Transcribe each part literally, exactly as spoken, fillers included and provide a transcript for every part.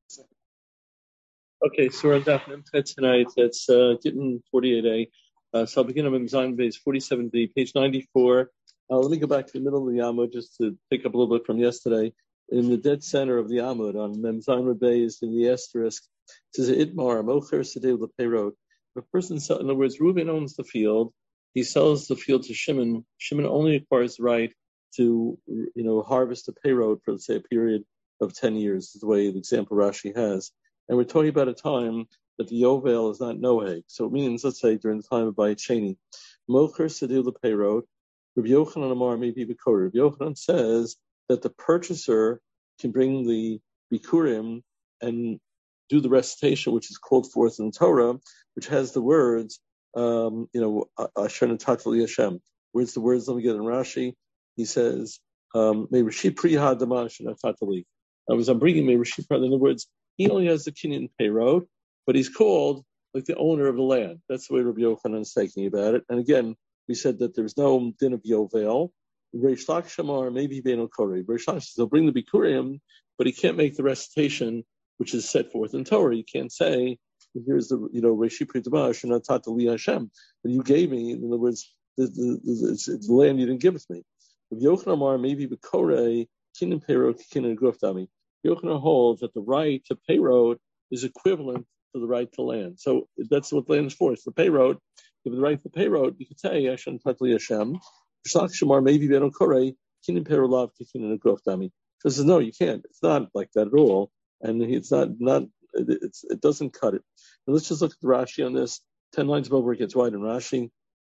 Okay, so we're on Daf Memchet tonight. It's uh, getting forty-eight A. Uh, so I'll begin on Memzayin base forty-seven B, page ninety-four. Uh, let me go back to the middle of the Amud just to pick up a little bit from yesterday. In the dead center of the Amud, on Memzayin base in the asterisk, it says Itmar Mocher Sedeu Lepeirot. If a person, sell, in other words, Reuben owns the field. He sells the field to Shimon. Shimon only acquires the right to, you know, harvest the peirot for, let's say, a period of ten years. Is the way the example Rashi has. And we're talking about a time that the Yovel is not Noheg. So it means, let's say, during the time of Bayit Sheni. Mocher Sedil Lepeirot, Rabbi Yochanan Amar may be Bikurim. Rabbi Yochanan says that the purchaser can bring the Bikurim and do the recitation, which is called forth in the Torah, which has the words, um, you know, Asher Natatali Hashem. Where's the words? Let me get in Rashi. He says, um, May Rashi Priha Damash Natatali. I was I'm bringing May Rashi Priha. In other words, he only has the Kinyan Peirot, but he's called like the owner of the land. That's the way Rabbi Yochanan is thinking about it. And again, we said that there's no din of Yovel. Reish Lakish Amar maybe Bein Kori. Reish Lakish says he'll bring the Bikurim, but he can't make the recitation which is set forth in Torah. You can't say, here's the, you know, Reishi Pritamash and Natata Li Hashem, that you gave me. In other words, the, the, the, it's, it's the land you didn't give it to me. Rabbi Yochanan Amar maybe Bikore Kinyan Peirot Kinyan Gruf Dami. Yochanan holds that the right to peirot is equivalent to the right to land. So that's what land is for. It's the peirot. If the right to peirot, you could say Hashem Tatli Hashem. Shlach Shamar maybe Beno Korei Kinin Peirolav Kinin Agrof Dami. So says no, you can't. It's not like that at all, and it's not not it's it doesn't cut it. And let's just look at the Rashi on this. Ten lines above where it gets wide in Rashi.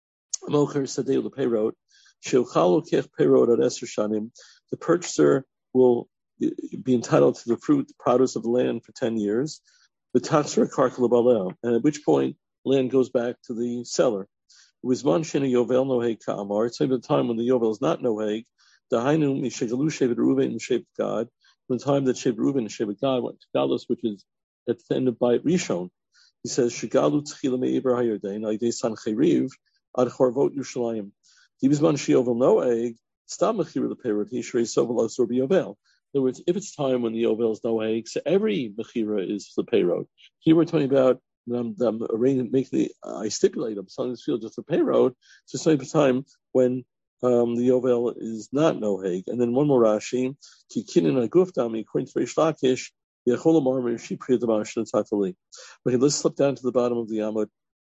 Mocher Sadeu the peirot Shilchalo Kech Peirot at Eser Shanim. The purchaser will be entitled to the fruit, the produce of the land for ten years. The tatzra karkala balel, and at which point land goes back to the seller. It was man shena yovel noheg ka'amar. It's the time when the yovel is not noheg. Dahainu mishegalu shevet Reuven and shevet Gad. From the time that shevet Reuven and shevet Gad went to Galus, which is at the end of Bayit Rishon. He says shegalu tchila me'ibra hayardain aydei sancheriv ad chorvot Yerushalayim. He was man sheyovel noheg. Stam mechira the peirot he shrei sovel asur b'yovel. In other words, if it's time when the Yovel is noheg, so every mechira is the peirot. Here we're talking about um, them arranging, making the, uh, I stipulate I'm selling this field just for peirot. So it's only time when um, the Yovel is not noheg. And then one more Rashi, Kikinin aguf dami, according to Reish Lakish, Yechol amar Rashi priya damash natatali. Okay, let's slip down to the bottom of the Amud.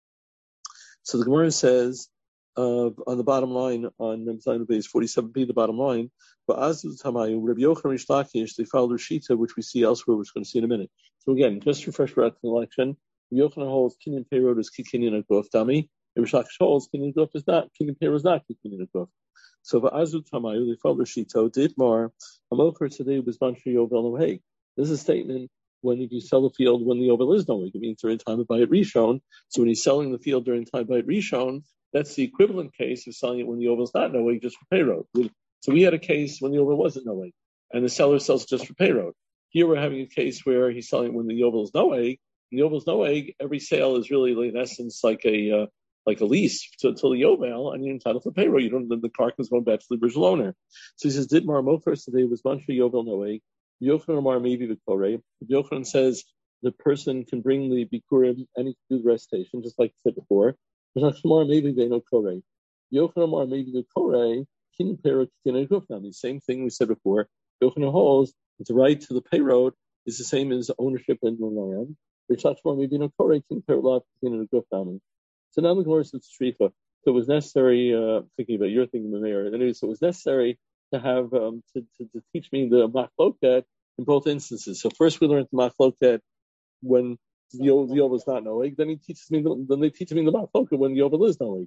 So the Gemara says, Uh, on the bottom line, on Memzayin base forty-seven B, the bottom line, but Azu Tamayu, Rabbi Yochanan Reish Lakish, they followed Rishita, which we see elsewhere, which we're going to see in a minute. So again, just to refresh our recollection, Rabbi Yochanan holds Kinyan Peirot is Kinyan Agrof Dami, and Reish Lakish holds Kinyan Agrof is not, Kinyan Peirot is not Kinyan Agrof. So for Azu Tamayu, they followed Rishita, Ditmar, Amocher today was Banshi Yovel Noheg. This is a statement when you sell the field when the Yovel is Noheg. It means during the time of Bayit Rishon. So when he's selling the field during the time of Bayit Rishon, that's the equivalent case of selling it when the Yovel is not Noheg, just for peirot. So we had a case when the Yovel wasn't Noheg, and the seller sells it just for peirot. Here we're having a case where he's selling it when the Yovel is Noheg. The Yovel is Noheg. Every sale is really, in essence, like a uh, like a lease until the Yovel, and you're entitled to peirot. You don't. The, the car is going back to the original owner. So he says, "Didmar Mocher today was Mansha Yovel Noheg. Yochanan Amar maybe Vikore." Yochanan says the person can bring the bikurim and he can do the recitation, just like I said before. Maybe they know Kore. Yochanan maybe the Kore, Kin Peirot, Kin Grufnami. Same thing we said before. Yochanan holds that the right to the peirot is the same as ownership in the land. Maybe no Kore, Kin Peirot, Kin Grufnami. So now the Gemara says Shrifa. So it was necessary, uh, thinking about your thinking, the mayor. Anyway, so it was necessary to have um, to, to, to teach me the machloket in both instances. So first we learned the machloket when the Yovel was not Noheg, then he teaches me. Then they teach me the machloket when the Yovel is Noheg.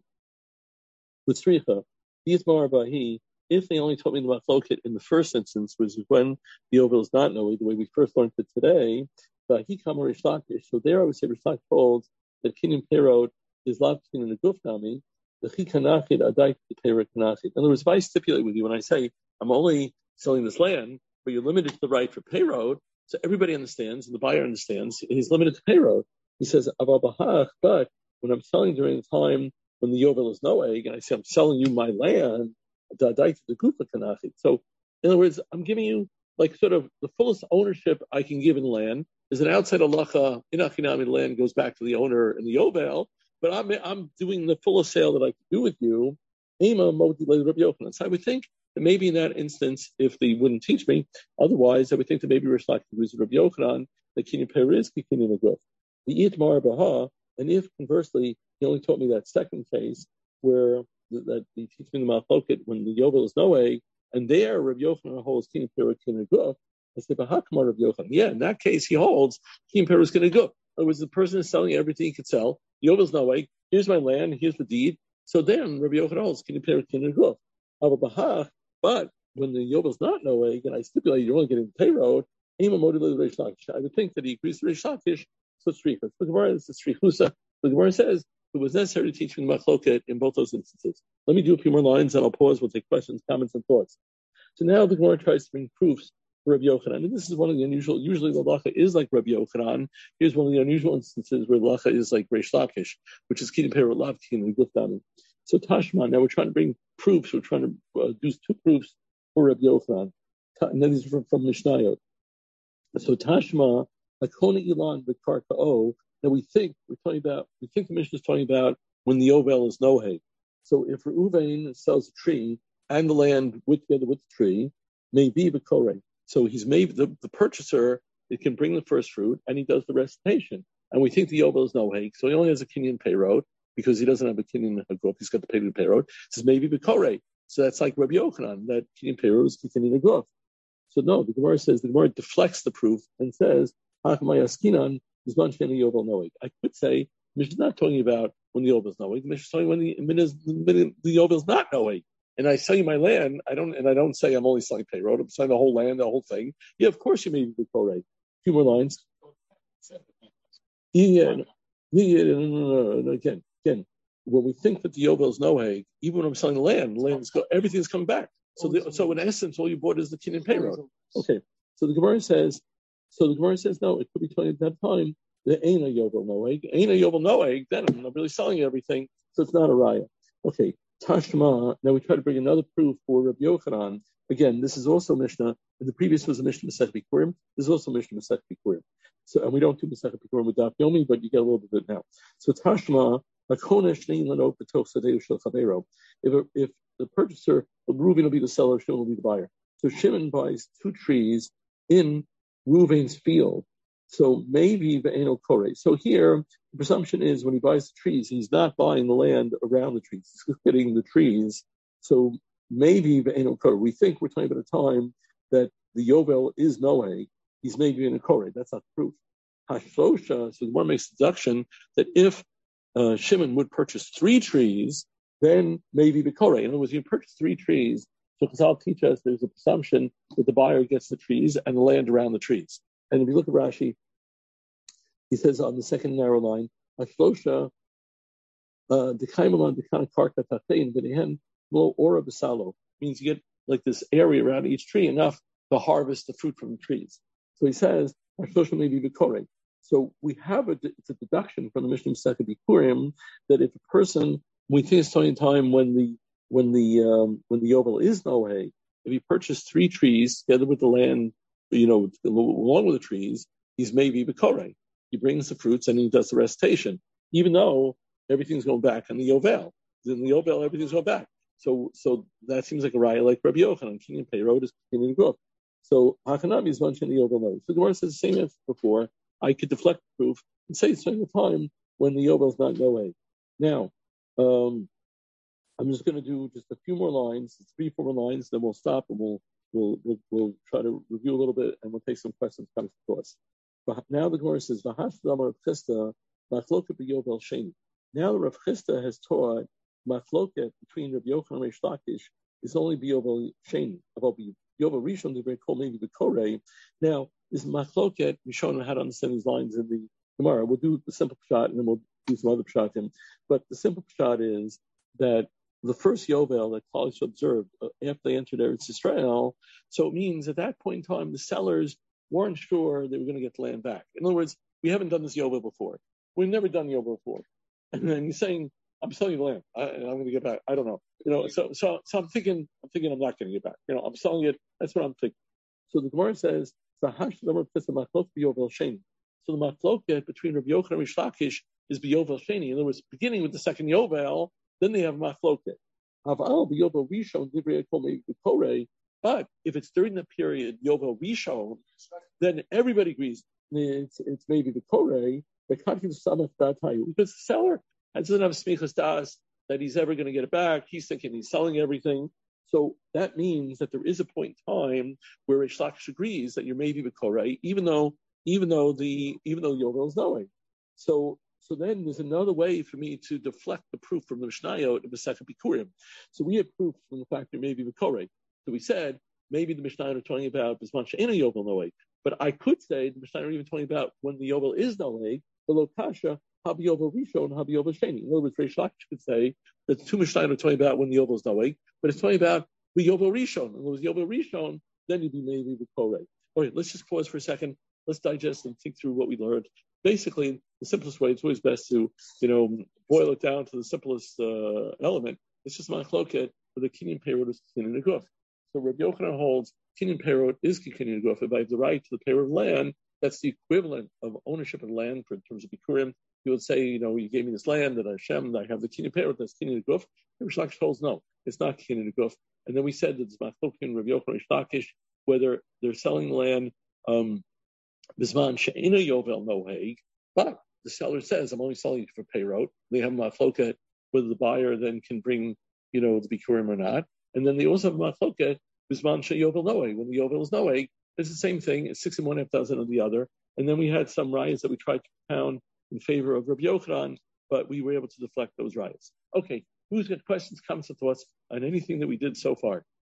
With Sricha, Yitmar Bahi, if they only taught me the machloket in the first instance, which is when the Yovel is not Noheg, the way we first learned it today, Bahi Kamar Reish Lakish. So there, I would say Reish Lakish holds that Kinyan Peirot is Lav Kinyan Aguf Nami. The Chikanachid Adai Peirot Kanachid. In other words, if I stipulate with you when I say I'm only selling this land, but you're limited to the right for peirot. So everybody understands, and the buyer understands, he's limited to peirot. He says, but when I'm selling during the time when the Yovel is Noheg, and I say, I'm selling you my land, so in other words, I'm giving you like sort of the fullest ownership I can give in land, There's an outside halacha in Achinami, the land goes back to the owner in the Yovel, but I'm I'm doing the fullest sale that I can do with you. So I would think that maybe in that instance, if they wouldn't teach me, otherwise I would think that maybe Rish Lakish was Rabbi Yochanan, the Kinyan Periz, Kinyan Aguf. The It Mar Baha, and if conversely he only taught me that second case where that he teach me the Malchoket when the Yovel is no egg, and there Rabbi Yochanan holds Kinyan Periz, Kinyan Aguf. I said, Bahakmar Rabbi Yochanan. Yeah, in that case he holds Kinyan Periz, Kinyan Aguf. In other words, the person is selling everything he could sell. Yovel's no egg. Here's my land. Here's the deed. So then Rabbi Yochanan holds Kinyan Periz, Kinyan Aguf. But when the Yovel's not no egg, and I stipulate you're only getting the payroad, I would think that he agrees to Reish Lakish. So it's strichus. The Gemara is strichusa. The Gemara says it was necessary to teach me machloket in both those instances. Let me do a few more lines, and I'll pause. We'll take questions, comments, and thoughts. So now the Gemara tries to bring proofs for Rabbi Yochanan, and this is one of the unusual. Usually the halacha is like Rabbi Yochanan. Here's one of the unusual instances where the halacha is like Reish Lakish, which is Kinyan Periz Lav Kinyan and Gufdami. So Tashma. Now we're trying to bring proofs. We're trying to uh, do two proofs for Rabbi Yochanan, and then these are from, from Mishnayot. So Tashma. Akona Ilan B'Karka'o, that we think we're talking about, we think the Mishnah is talking about when the Yovel is Noheg. So if Reuven sells a tree and the land with together with the tree, maybe B'Koreh. So he's made the, the purchaser, it can bring the first fruit and he does the recitation. And we think the Yovel is Noheg, so he only has a Kinyan payroad because he doesn't have a Kinyan Haguf, he's got the payroad payroad. Says maybe B'Koreh. So that's like Rabbi Yochanan, that Kinyan payroad is Kinyan Haguf. So no, the Gemara says, the Gemara deflects the proof and says, I could say Mishnah is not talking about when the Yovel is knowing. The Mishnah is talking when the the, the Yovel is not knowing. And I sell you my land. I don't, and I don't say I'm only selling payroad. I'm selling the whole land, the whole thing. Yeah, of course you may be Koreh. A few more lines. Yeah, yeah, no, no, no, no, again, again. When we think that the Yovel is Noheg, even when I'm selling the land, the land is go, everything's coming back. So, the, so in essence, all you bought is the Kinyan payroad. Okay. So the Gemara says. So the Gemara says, no, it could be twenty at that time. The Aina Yovel Noeg. Aina Yovel Noeg, then I'm not really selling everything, so it's not a raya. Okay, Tashma. Now we try to bring another proof for Rabbi Yochanan. Again, this is also Mishnah. The previous was a Mishnah Masechet Bikurim. This is also Mishnah Masechet Bikurim. So, and we don't do Masechet Bikurim with Daf Yomi, but you get a little bit of it now. So Tashma. If if the purchaser, Reuven will be the seller, Shimon will be the buyer. So Shimon buys two trees in Reuven's field. So maybe Ve'eno Kore. So here, the presumption is when he buys the trees, he's not buying the land around the trees. He's getting the trees. So maybe Ve'eno Kore. We think we're talking about a time that the Yovel is Noeg. He's maybe in a Kore. That's not proof. Hashlosha, so the one makes the deduction that if uh, Shimon would purchase three trees, then maybe the Kore. In other words, you purchase three trees. So Chazal teach us there's a presumption that the buyer gets the trees and the land around the trees. And if you look at Rashi, he says on the second narrow line, Hashlosha, Dekaimaman Dekan Karka Tatein V'nehen Lo Ora B'Salo, means you get like this area around each tree enough to harvest the fruit from the trees. So he says, Hashlosha may be B'Koreh. So we have a, it's a deduction from the Mishnah Masechet Bikurim that if a person, we think it's talking time when the when the um, when the Yovel is Noheg, if he purchased three trees together with the land, you know, along with the trees, he's maybe B'Koreh. He brings the fruits and he does the recitation, even though everything's going back in the Yovel. In the Yovel, everything's going back. So so that seems like a raya like Rabbi Yochanan. Kinyan payroad is Kinyan Guf. So Hakanami is mentioned in the Yovel Noheg. So the Gemara says the same answer before. I could deflect the proof and say it's during the time when the Yovel is not Noheg. Now, um, I'm just going to do just a few more lines, three, four more lines, then we'll stop and we'll we'll we'll, we'll try to review a little bit and we'll take some questions coming to us. But now the Gemara says, "V'hash d'amar Rav Chisda machloket b'Yovel sheni." Now the Rav Chisda has taught machloket between Rabbi Yochanan and Reish Lakish is only b'Yovel sheni. About Yovel Rishon, they very call maybe b'Koreh. Now this machloket, we show them how to understand these lines in the Gemara. We'll do the simple pshat and then we'll do some other pshatim. But the simple pshat is that the first Yovel that Klal Yisrael observed uh, after they entered Eretz Yisrael, so it means at that point in time the sellers weren't sure they were going to get the land back. In other words, we haven't done this Yovel before. We've never done Yovel before. And then you're saying, I'm selling you the land. I, I'm going to get back. I don't know. You know, so so so I'm thinking I'm thinking I'm not going to get back. You know, I'm selling it. That's what I'm thinking. So the Gemara says, So the machloket between Rabbi Yochanan and Rish Lakish is B'Yovel Sheni. In other words, beginning with the second Yovel, then they have machloket. Haval B'Yovel Rishon Divrei Kol Me'Korei. But if it's during the period Yovel Rishon, then everybody agrees it's it's maybe the Korei. Because the seller doesn't have smichas das that he's ever going to get it back. He's thinking he's selling everything. So that means that there is a point in time where Rish Lakish agrees that you're maybe B'Korei, even though even though the even though Yovel is knowing. So so then there's another way for me to deflect the proof from the Mishnayot of the second Bikurim. So we have proof from the fact that maybe B'Korei. So we said maybe the Mishnayot are talking about Bisman She'ena Yovel Noeg. But I could say the Mishnayot are even talking about when the Yovel is Noeg, the Lokasha, Habi Yovel Rishon, Habi Yovel Sheni. In other words, Rish Lakish could say that the two Mishnayot are talking about when the Yovel is Noeg, but it's talking about the Yovel Rishon. In other words, Yovel Rishon, then you'd be maybe the Korei. All right, let's just pause for a second. Let's digest and think through what we learned. Basically, the simplest way, it's always best to, you know, boil it down to the simplest uh, element. It's just machloket for the Kinyan Peirot is Kinyan Neguf. So Rabbi Yochanan holds Kinyan Peirot is Kinyan Neguf. If I have the right to the Peirot of land, that's the equivalent of ownership of land for in terms of Bikurim. You would say, you know, you gave me this land that Hashem, that I have the Kinyan Peirot, that's Kinyan Neguf. Rish Lakish holds no, it's not Kinyan Neguf. And then we said that it's machloket Rabbi Yochanan Rish Lakish, whether they're selling land um Bisman She'ena Yovel Noeg, but the seller says, I'm only selling it for Peirot. They have machloket whether the buyer then can bring, you know, the Bikurim or not. And then they also have machloket Bisman She'yovel Noeg. When the Yovel is Noeg, it's the same thing. It's six and one half dozen of the other. And then we had some riots that we tried to pound in favor of Rabbi Yochanan, but we were able to deflect those riots. Okay, who's got questions, comments, or thoughts on anything that we did so far?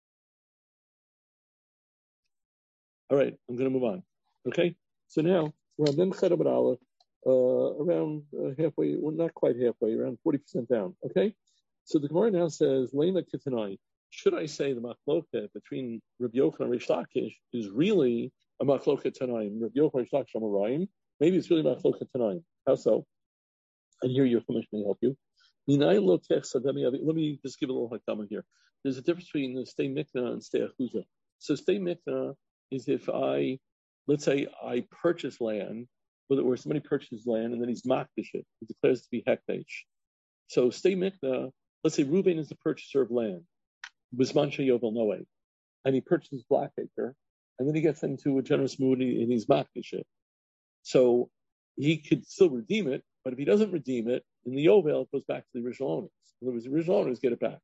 All right, I'm going to move on. Okay, so now we're on Mem Chedabat Aleph, uh, around uh, halfway, well, not quite halfway, around forty percent down. Okay, so the Gemara now says, Lema Kitanai. Should I say the machloket between Rabbi Yochanan and Rish Lakish is really a machloket tanaim? Rabbi Yochanan and Rish Lakish Amarayim. Maybe it's really machloket tanaim. How so? And here your commission may help you. Let me just give a little hakdama here. There's a difference between the stay mikna and stay achuza. So stay mikna is if I, let's say I purchase land, where somebody purchases land and then he's makdish it, he declares it to be hekdesh. So stay mikna, let's say Reuben is the purchaser of land. Bisman She'yovel Noeg, and he purchases Blackacre, and then he gets into a generous mood and he's makdish it. So he could still redeem it, but if he doesn't redeem it, in the Yovel, it goes back to the original owners. In other words, the original owners get it back.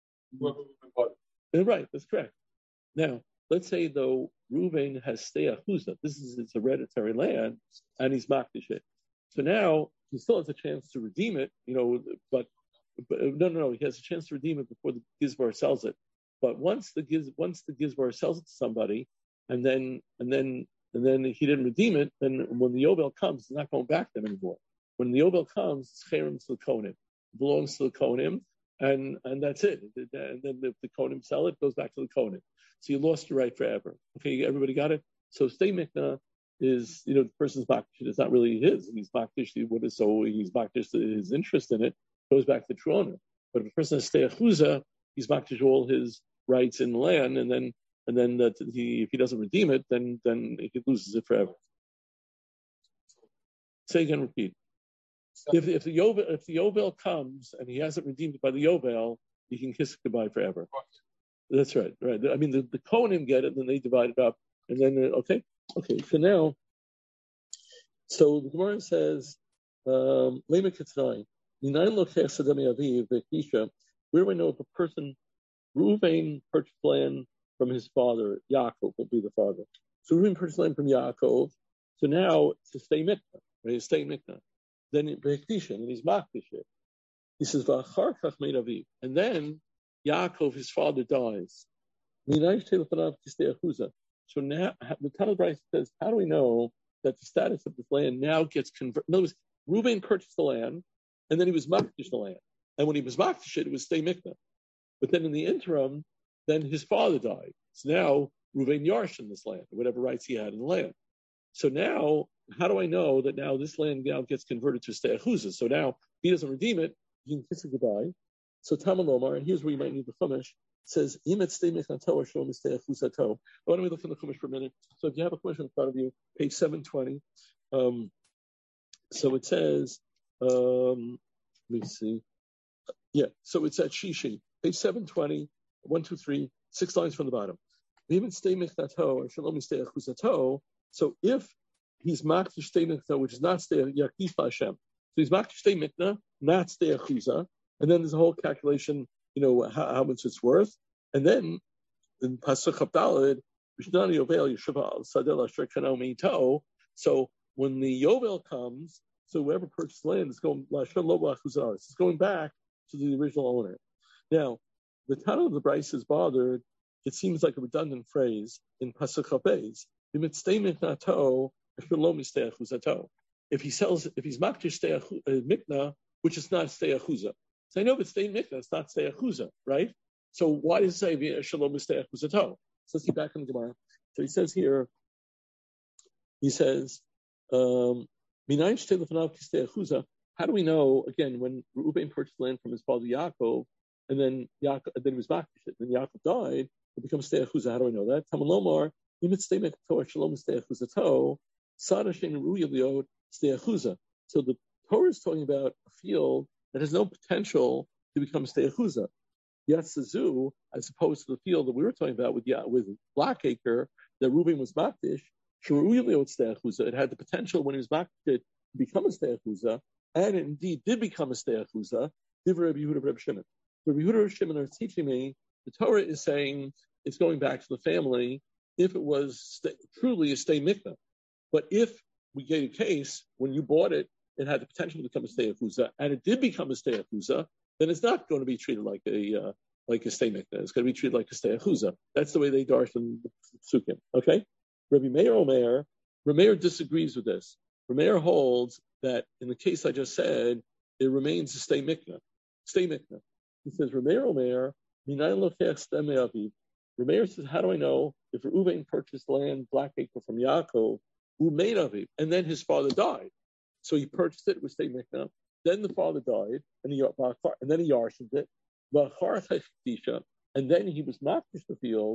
Right, that's correct. Now, let's say though Reuven has stay achuza. This is his hereditary land, and he's makdish it. So now he still has a chance to redeem it, you know, but. But, no, no, no. He has a chance to redeem it before the gizbar sells it. But once the giz, once the gizbar sells it to somebody, and then and then and then he didn't redeem it, then when the Yovel comes, it's not going back to them anymore. When the Yovel comes, it's cherem to the kohanim, it belongs to the kohanim, and and that's it. And then if the kohanim sell it, it goes back to the kohanim. So you lost your right forever. Okay, everybody got it. So stay mikna is, you know, the person's makdish. It's not really his. He's makdish. What is so? He's makdish his interest in it. Goes back to the true owner. But if a person has stay achuza, he's makdish all his rights in the land, and then and then that he if he doesn't redeem it, then then he loses it forever. Say again, repeat. If if the Yovel if the Yovel comes and he hasn't redeemed it by the Yovel, he can kiss it goodbye forever. That's right, right. I mean the, the Kohanim get it, and then they divide it up, and then uh, okay, okay. So now, so the Gemara says, um, Lema Ketznai. Where do I know if a person, Reuven purchased land from his father, Yaakov will be the father. So Reuven purchased land from Yaakov, so now it's a stay mikna, right? It's stay mikna. Then it and he's makdish it. He says, and then Yaakov, his father, dies. So now the Talmud Bryce says, how do we know that the status of this land now gets converted? In other words, Reuven purchased the land, and then he was makdish the land. And when he was makdish it, it was stay mikna. But then in the interim, then his father died. So now Reuven yarshin this land, whatever rights he had in the land. So now, how do I know that now this land now gets converted to stay achuza? So now, if he doesn't redeem it, he can kiss it goodbye. So Talmud Lomar, and here's where you might need the chumash, says, Imet stay mikna to or shom stay achuza to. Why don't we look in the chumash for a minute? So if you have a chumash in front of you, page seven twenty, Um, so it says, um, let me see. Yeah, so it's at Shishi, page seven twenty, one, two, three, six lines from the bottom. Even stay miknato or shalom stay achuzato. So if he's makdish stay mikna, which is not stay yakif Hashem, so he's makdish stay mikna, not stay achuza, and then there's a whole calculation, you know, how, how much it's worth, and then in pasuk Chavdalid, Vishnani Yovel Yeshiva Al Sadel Asher Kanau Meito. So when the Yovel comes, so whoever purchased land is going Lasher Lo Achuzar, it's going back to the original owner. Now, the title of the Bryce is bothered. It seems like a redundant phrase in pasuk Chavbeis. If he sells, if he's makdish stay mikna, which is not stay achuza. So I know if it's stay mikna, it's not stay achuza, right? So why does it say shalom stay achuzato? So let's get back in the Gemara. So he says here, he says, um, how do we know, again, when Reuben purchased land from his father Yaakov, and then Yaakov, and then he was makdish it, then Yaakov died, it becomes stay achuza. How do I know that? Tamalomar, stay mikna shalom stay achuzato, sada shem ruyeliot stay achuza. So the Torah is talking about a field that has no potential to become stay achuza. Yatzazu, as opposed to the field that we were talking about with with Blackacre, that Reuben was makdish, it had the potential when he was makdish to become a stei achuza, and it indeed did become a stei achuza. Divrei Rabbi Yehuda Reb Shimon. The Rabbi Yehuda Reb Shimon are teaching me the Torah is saying it's going back to the family if it was st- truly a stei mikna. But if we get a case when you bought it, it had the potential to become a stei achuza, and it did become a stei achuza, then it's not going to be treated like a uh, like a stei mikna. It's going to be treated like a stei achuza. That's the way they darshan the psukim. Okay, Rabbi Meir Omer, Rabbi Meir disagrees with this. Rabbi Meir holds that in the case I just said, it remains a stei mikna. Stei mikna. He says Rabbi Meir Omer, Minayin lochech stemei aviv. Rabbi Meir says, how do I know if Reuven purchased land Blackacre from Yaakov, who made aviv, and then his father died? So he purchased it with stei mikna. Then the father died, and he and then he yarshed it, and then he was makdish the field.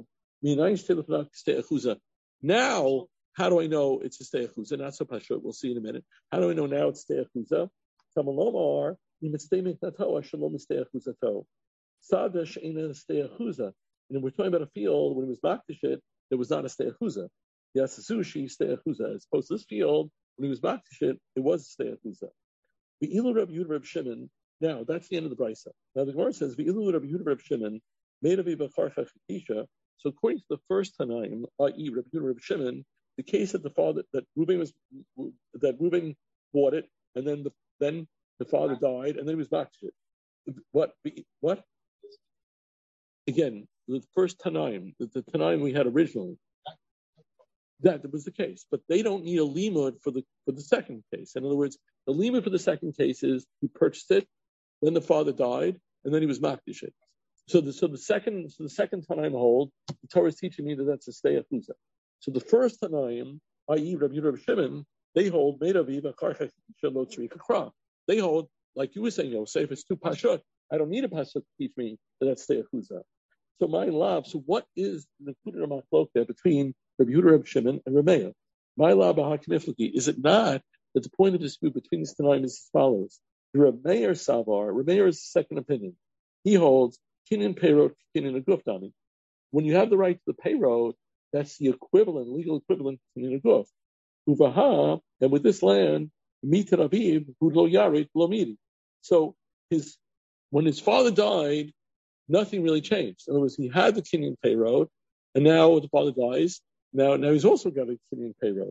Now, how do I know it's a stei achuza? Not so pashut. We'll see in a minute. How do I know now it's stei achuza? Tamalomar imestei miknato shalom stei achuzato. Sadash ina stei achuza. And we're talking about a field when he was makdish it, there was not a stei achuza. Yes, sushi stei achuza. As opposed to this field when he was makdish it, it was a stei achuza. V'ilu Rabbi Yehuda Reb Shimon. Now that's the end of the brisa. Now the Gemara says V'ilu Rabbi Yehuda Reb Shimon made of Ibacharcha Chakisha. So according to the first Tanaim, that is, Rabbi Yehuda Reb Shimon, the case that the father that Reuben was that Reuben bought it, and then the then the father died, and then he was back to it. What what? Again, the first Tanaim, the, the Tanaim we had originally. That was the case, but they don't need a limud for the for the second case. In other words, the limud for the second case is he purchased it, then the father died, and then he was makdish it. So the so the second so the second Tanaim hold, the Torah is teaching me that that's a stei achuza. So the first Tanaim, that is, Rabbi Yehuda Reb Shimon, they hold made of Eva Karchach Shalot Tzrika Kra. They hold, like you were saying, you know, say if it's two pashut, I don't need a pashut to teach me that that's stei achuza. So my love, so what is the Kudir Machlok there between Rabbi Yehuda Reb Shimon and Rabbi Meir? My love, is it not that the point of dispute between these Tanaim is as follows? The Rabbi Meir Savar, Rabbi Meir is the second opinion. He holds Kinyan Peyrot, Kinyan Aguf Dami. When you have the right to the Peyrot, that's the equivalent, legal equivalent to Kinyan Aguf. Uvaha, and with this land, Mitar Aviv, Hu Lo Yarit Lo Miri. So his when his father died, nothing really changed. In other words, he had the Kinyan Peyrot, and now the father dies. Now, now he's also got a Kinyan Peyrot.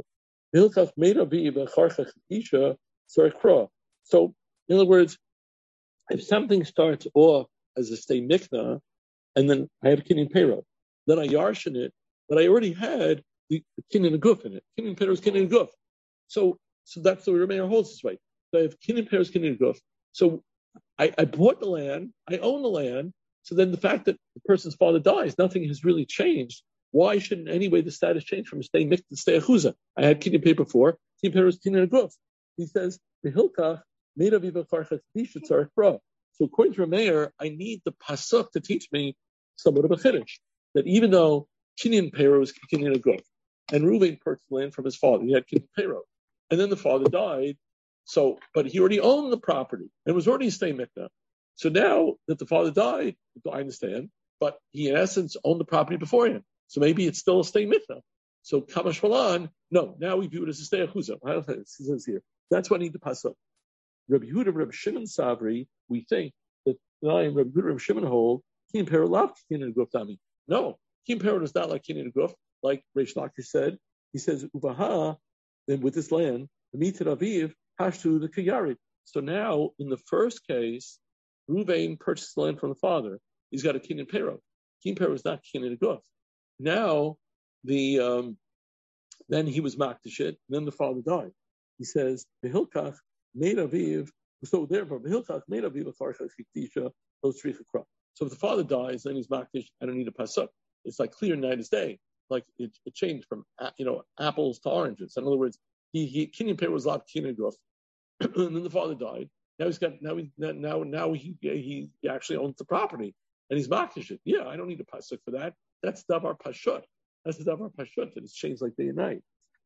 So, in other words, if something starts off as a stei mikna, and then I have Kinyan Peyrot, then I yarshin it, but I already had the, the Kinyan Aguf in it. Kinyan Peyrot is Kinyan Aguf. So, so that's the way Rameir holds this way. So I have Kinyan Peyrot is Kinyan Aguf. So I, I bought the land, I own the land. So then the fact that the person's father dies, nothing has really changed. Why shouldn't anyway the status change from stei mikna to stei achuza? I had Kinyan Peyrot before. Kinyan Peyrot is Kinyan Aguf. He says the hilkach made of Eva Karchach Tisha Tzarech Bra. So according to Rameir, I need the pasuk to teach me somewhat of a chiddush that even though Kinyan Peyrot was Kinyan Aguf, and Reuven purchased land from his father, he had Kinyan Peyrot. and then the father died. So, but he already owned the property, and it was already a stay mikvah. So now that the father died, I understand, but he in essence owned the property beforehand. So maybe it's still a stay mikvah. So Kamash Malan, no, now we view it as a stay achuzah. It says here. That's what I need to pass up. Rabbi Yehuda, Rabbi Shimon Savri, we think that Rabbi Yehuda, Rabbi Shimon hold Kim Perot lav Kinin Guf Dami. No, Kim Perot is not like Kinin Guf, like Reish Lakish said. He says Uvaha, then with this land, the Mitzvah Aviv Hashtu the Kayarid. So now, in the first case, Ruvain purchased the land from the father. He's got a Kinin Perot. Kinin Perot is not Kinin Guf. Now, the um, then he was makdish it. Then the father died. He says the Hilkach made Aviv. So therefore, the Hilkach made Aviv a Karchach Chiktisha those three chakra. So if the father dies, then he's makdish. I don't need a pasuk. It's like clear night as day. Like it, it changed from you know apples to oranges. In other words, he he Kinyan Perot was lab Kinyan Guf, and then the father died. Now he's got now he now now he he, he actually owns the property and he's makdish it. Yeah, I don't need a pasuk for that. That's davar pashut. That's the davar pashut that it's changed like day and night.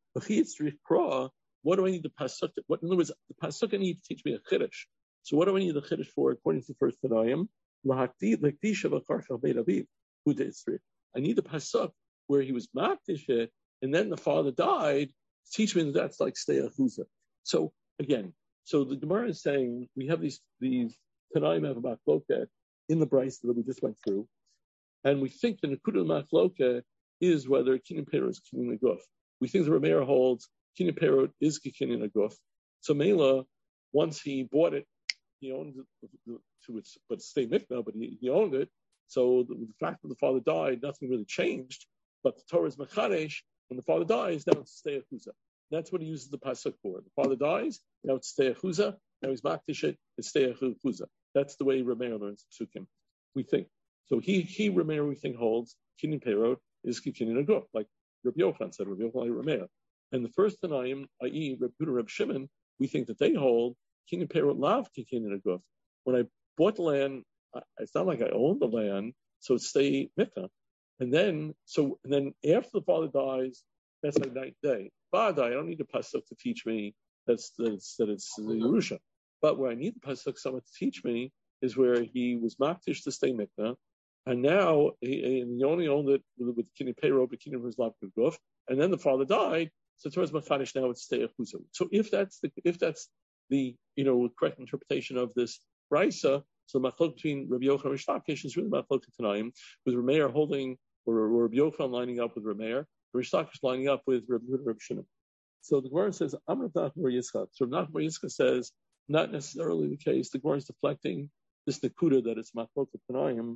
What do I need the pasuk? What in other words, the pasuk I need to teach me a chiddush. So what do I need the chiddush for? According to the first Tanayim, I need the pasuk where he was makdish it, and then the father died. To teach me that that's like stay achuzah. So again, so the Gemara is saying we have these these Tanayim have about machloket in the brayso that we just went through, and we think the nekudah machloket is whether Kinyan Perot is Kinyan Guf. We think the Rameir holds Kinyan Perot is Kinyan Guf. So Mela, once he bought it, he owned it to its, but stay mikvah, but he, he owned it. So the, the fact that the father died, nothing really changed. But the Torah is Mechadesh, when the father dies, now it's stay achuzah. That's what he uses the pasuk for. The father dies, now it's stay achuzah. Now he's makdish it, it's stay achuzah. That's the way Rameir learns psukim. We think. So he, he Rameir, we think, holds Kinyan Perot is Kinyan Guf, like Rabbi Yochanan said, Rabbi Yochanan Rameir. And the first Tanayim, that is, Rabbi Yehuda, Rabbi Shimon, we think that they hold Kinyan Perot lav Kinyan Guf. When I bought the land, it's not like I owned the land, so it's stay mikvah. And then, so and then after the father dies, that's like night day. Father died, I don't need a pasuk to teach me that's, that's that it's the Yerusha. But where I need the pasuk someone to teach me is where he was makdish to stay mikvah. And now he, and he only owned it with, with Kinyan Perot, but Kinyan was lav Guf. And then the father died. So towards Machadish now it's stay achuzah. So if that's the if that's the you know correct interpretation of this brayso, so machlok between Rabbi Yochanan and Reish Lakish is really machlok Tanaim, with Rameir holding or, or Rabbi Yochanan lining up with Rameir, Reish Lakish lining up with Rabbi Yehuda, Rabbi Shimon. So the Gemara says Amar Nachman bar Yitzchak. So Nachman bar Yitzchak says not necessarily the case. The Gemara is deflecting this nekuda that it's machlok Tanaim.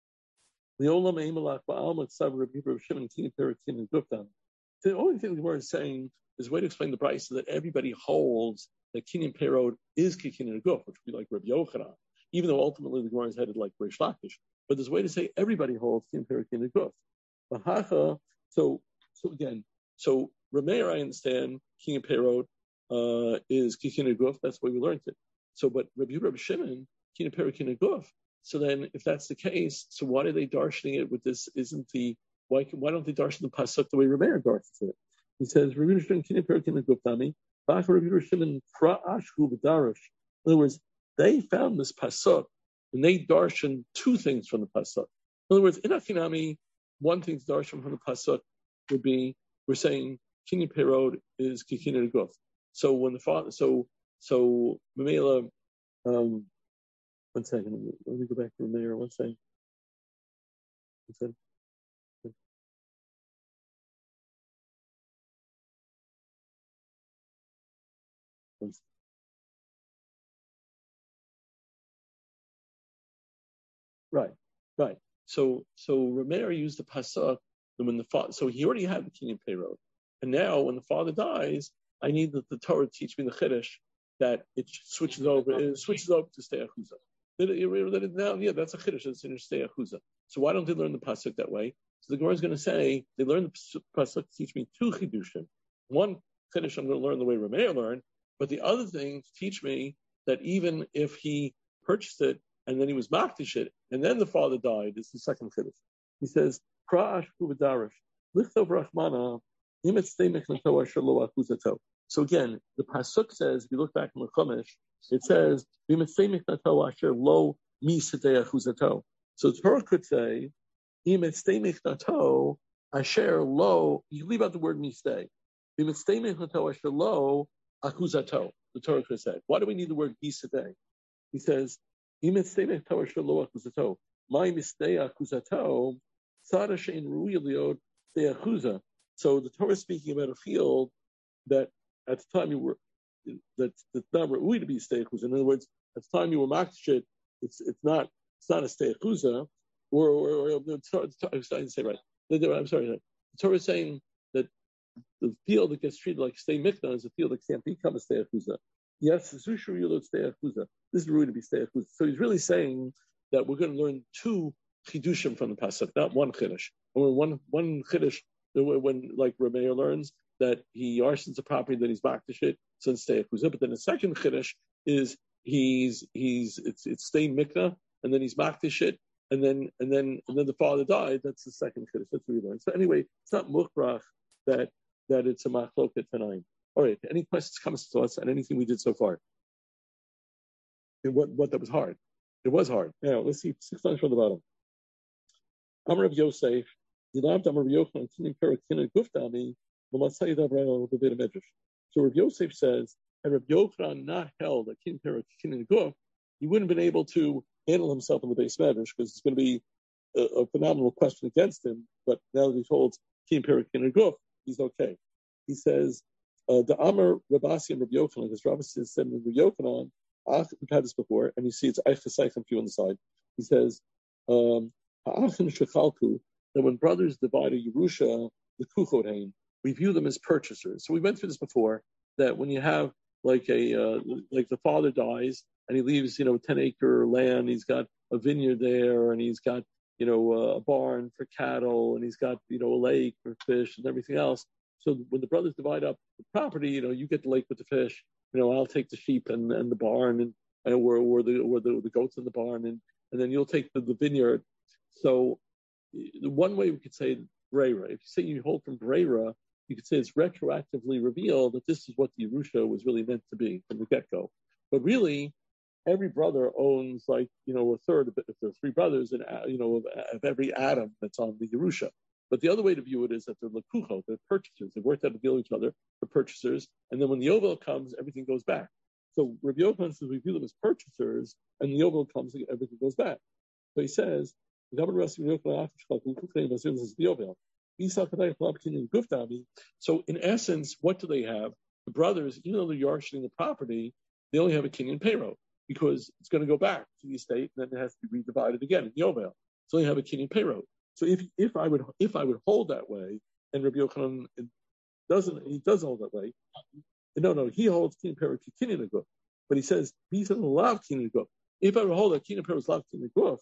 The olam eimalach ba'alma tzav Rabbi Yehuda, Rabbi Shimon Kinyan Perot Kinyan Guf Dami. The only thing the Gemara is saying is a way to explain the brayso so that everybody holds that Kinyan Perot is Kinyan Guf, which would be like Rabbi Yochanan, even though ultimately the Gemara is headed like Reish Lakish. But there's a way to say everybody holds Kinyan Perot Kinyan Guf. So, so again, so Rameir, I understand Kinyan Perot uh, is Kinyan Guf. That's the way we learned it. So, but Rabbi Yehuda, Rabbi Shimon Kinyan Perot Kinyan Guf. So then, if that's the case, so why are they darshaning it with this? Isn't the Why, why don't they darshan the pasuk the way Rameir darshans it? He says, "Rabbi Yehuda Shimon Kinyan Perot Kinyan Guf Dami." Rabbi Yehuda Shimon Pra Ashku V'Darash. In other words, they found this pasuk and they darshan two things from the pasuk. In other words, in Akinami, one thing to darshan from the pasuk would be we're saying Kinyan Perot is Kinyan Guf. So when the father, so so Mamela, um, one second, let me go back to Rameir. One second. One second. Right, right. So, so Rameir used the pasuk, and when the father, so he already had the Kinyan Perot, and now when the father dies, I need the, the Torah to teach me the chiddush that it switches over, it switches over to stay achuzah. Now, yeah, that's a chiddush. It's in stay achuzah. So why don't they learn the pasuk that way? So the Gemara is going to say they learn the pasuk to teach me two chidushim. One chiddush I'm going to learn the way Rameir learned, but the other thing to teach me that even if he purchased it and then he was makdish it, and then the father died, is the second chiddush. He says, "Kra'ash kuvadarish lichtov rachmana imet stei mechnato asher lo akuzato." So again, the pasuk says, if you look back in the Chumash, it says, lo mi achuzato. So the Torah could say, asher lo, you leave out the word mistay. Asher lo achuzato. The Torah could say. Why do we need the word misadeh? He says, asher lo achuzato. My mistay achuzato, sada shein ru'i liod stei achuza. So the Torah is speaking about a field that at the time you were, that that's not ru'i to be stei achuza. In other words, at the time you were makshit, it's it's not it's not a stei achuza. Or, or, or, or the Torah, I didn't say right. I'm sorry. The Torah is saying that the field that gets treated like stei mikna is a field that can't become a stei achuza. Yes, zushu yulot stei achuza. This is ru'i to be stei achuza. So he's really saying that we're going to learn two chidushim from the pasuk, not one chiddush. Or one one chiddush when like Rameir learns that he arsons a property that he's makdish it, so it's stei achuza. But then the second chiddush is he's he's it's it's stei mikna, and then he's makdish it. And then, and then, and then the father died. That's the second chiddush. That's what we learned. So anyway, it's not mukhrach that that it's a machloket tanaim. All right. Any questions, comments, thoughts on anything we did so far? And what what that was hard? It was hard. Now let's see six lines from the bottom. Amar of Yosef, Yilav Amar Yochanan Kinin Perak Kinin Guftami L'Matzai Davra the Beit Medrash. So Rav Yosef says, had Rav Yochanan not held a Kinin Perak Kinin Guf, he wouldn't have been able to handle himself in the base medrash because it's going to be a, a phenomenal question against him. But now that he holds Kim Perik in Guf, he's okay. He says the Amar Rabasi and Rabbi Yochanan, because Rabbi said in Rabbi Yochanan, we've had this before, and you see it's Eichasaychim few on the side. He says um, that when brothers divide a Yerusha, the Kuchodain, we view them as purchasers. So we went through this before, that when you have like a uh, like the father dies and he leaves, you know, ten acre land, he's got a vineyard there, and he's got, you know, a barn for cattle, and he's got, you know, a lake for fish and everything else. So when the brothers divide up the property, you know, you get the lake with the fish, you know, I'll take the sheep and, and the barn and, and or, or the or the, the goats in the barn, and, and then you'll take the, the vineyard. So the one way we could say Breira, if you say you hold from Breira, you could say it's retroactively revealed that this is what the Yerusha was really meant to be from the get-go. But really, every brother owns, like, you know, a third of it, if there are three brothers, and, you know, of, of every atom that's on the Yerusha. But the other way to view it is that they're lakucho, they're purchasers. They've worked out a deal with each other, they're purchasers. And then when the Yovel comes, everything goes back. So Rabbi Yochanan says we view them as purchasers, and the Yovel comes, everything goes back. So he says, so in essence, what do they have? The brothers, even though they're yarshining the property, they only have a kinyan payroll because it's going to go back to the estate, and then it has to be redivided again in Yovel. So they have a kinyan payroll. So if if I would if I would hold that way, and Rabbi Yochanan doesn't, he does hold that way. No, no, he holds kinyan payroll to kinyan aguf, but he says he doesn't allow kinyan aguf. If I would hold that kinyan payroll is allowed kinyan aguf,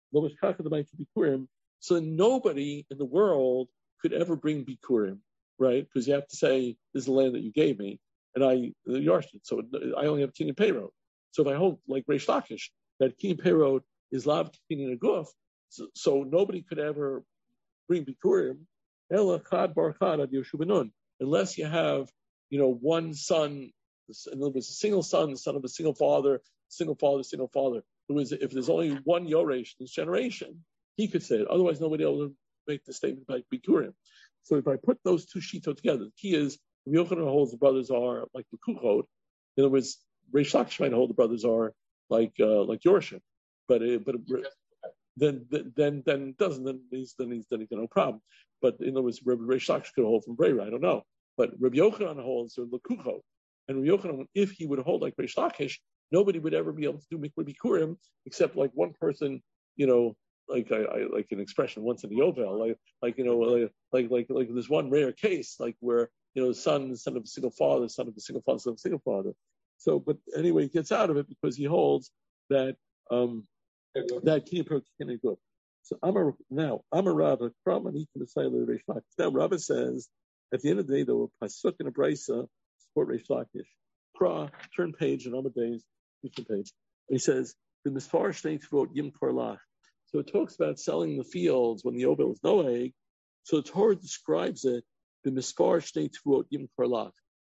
so nobody in the world could ever bring bikurim, right? Because you have to say, this is the land that you gave me, and I yarshed it, so I only have kinyan payroll. So if I hold like Reish Lakish, that kinyan payroll is lav kinyan aguf, so, so nobody could ever bring bikurim, ela chad bar chad ad Yoshu ben Nun, unless you have, you know, one son, in other words, a single son, the son of a single father, single father, single father. Who is, if there's only one Yoresh in this generation, he could say it. Otherwise, nobody else would make the statement about Bikurim. So if I put those two shito together, the key is, Yochanan holds the brothers are like the Kuchot. In other words, Reish Lakish might hold the brothers are like uh, like Yorshim. But uh, but then then then it doesn't. Then he's then he's then he's got no problem. But in other words, Reish Lakish could hold from Breira. I don't know. But Rabbi Yochanan holds the Kuchot, and Rabbi Yochanan, if he would hold like Reish Lakish, nobody would ever be able to do mikveh bikurim except like one person, you know, like I, I like an expression once in the Yovel, like like you know, like like like, like there's one rare case like where, you know, son son of a single father, son of a single father, son of a single father. So, but anyway, he gets out of it because he holds that um that kinyan payroll kinyan aguf. So Amar now Amar Rabba from and he can decide the Reish Lakish. Now Rabba says at the end of the day, there were pasuk and a brisa support Reish Lakish. Pra, turn page and Amadeus, page. He says, the Misfar Shnei Tvot Yim Korlach. So it talks about selling the fields when the Yovel is no egg. So the Torah describes it, the Misfar Shnei Tvot Yim Korlach.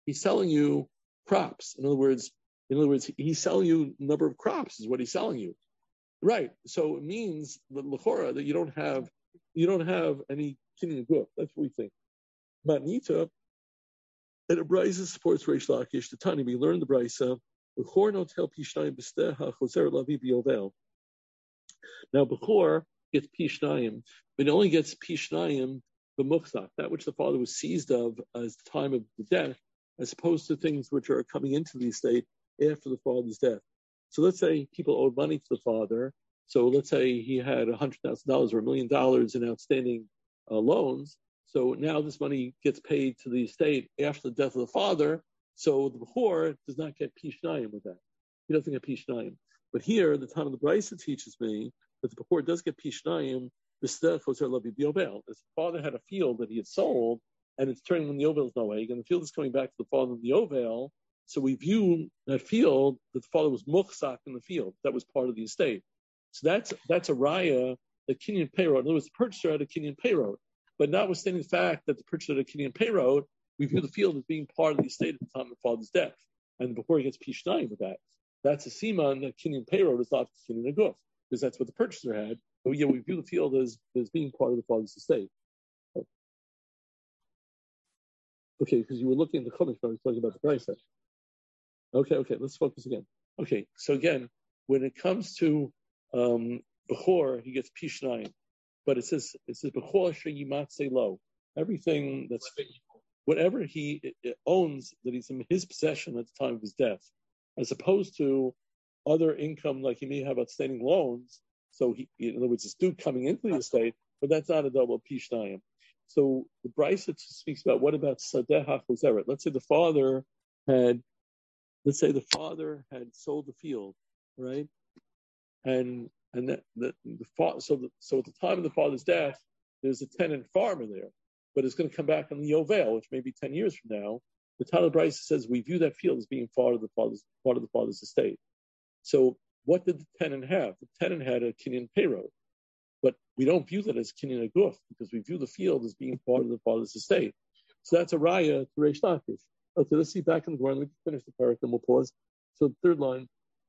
he's selling you crops. In other words, in other words, he's selling you a number of crops is what he's selling you. Right. So it means that l'chora that you don't have you don't have any kinyan guf. That's what we think. Matnita, and a brisa supports Reish Lakish. The Tani, we learned the brisa. Bechor no tel pishnayim b'steha choser lavi b'yovel. Now Bechor gets pishnayim, but it only gets pishnayim b'muchzak, that which the father was seized of as the time of the death, as opposed to things which are coming into the estate after the father's death. So let's say people owed money to the father. So let's say he had one hundred thousand dollars or a million dollars in outstanding uh, loans. So now this money gets paid to the estate after the death of the father. So the Bechor does not get pishnayim with that. He doesn't get pishnayim. But here, the time of the Brisa teaches me that the Bechor does get pishnayim. As the father had a field that he had sold, and it's turning when the Yovel is noeg, and the field is coming back to the father of the Yovel. So we view that field that the father was muchzak in the field. That was part of the estate. So that's that's a raya that kinyan payroad. In other words, the purchaser had a kinyan payroad, but notwithstanding the fact that the purchaser had a kinyan payroad, we view the field as being part of the estate at the time of the father's death. And before he gets pishnayim with that, that's a siman that kinyan payroad is not kinyan aguf, because that's what the purchaser had. But yeah, we view the field as, as being part of the father's estate. Okay, because you were looking at the Chumash when I was talking about the price. Okay, okay, let's focus again. Okay, so again, when it comes to um, Bechor, he gets pishnayim, but it says it says Bechor sheyimatze lo. Everything that's whatever he owns that he's in his possession at the time of his death, as opposed to other income like he may have outstanding loans. So he, in other words, it's due coming into the estate, but that's not a double pishnayim. So the Brisa speaks about what about sadeh hachozeret? Let's say the father had, let's say the father had sold the field, right? And and that, the, the fa- so the, so at the time of the father's death, there's a tenant farmer there, but it's going to come back on the Yovel, which may be ten years from now. The Talmud Brisa says we view that field as being part of the father's part of the father's estate. So what did the tenant have? The tenant had a kinyan payroad. But we don't view that as kinyan aguf because we view the field as being part of the father's estate. So that's a raya to Reish Lakish. Okay, let's see back in the Gemara. Let me finish the paragraph and we'll pause. So the third line,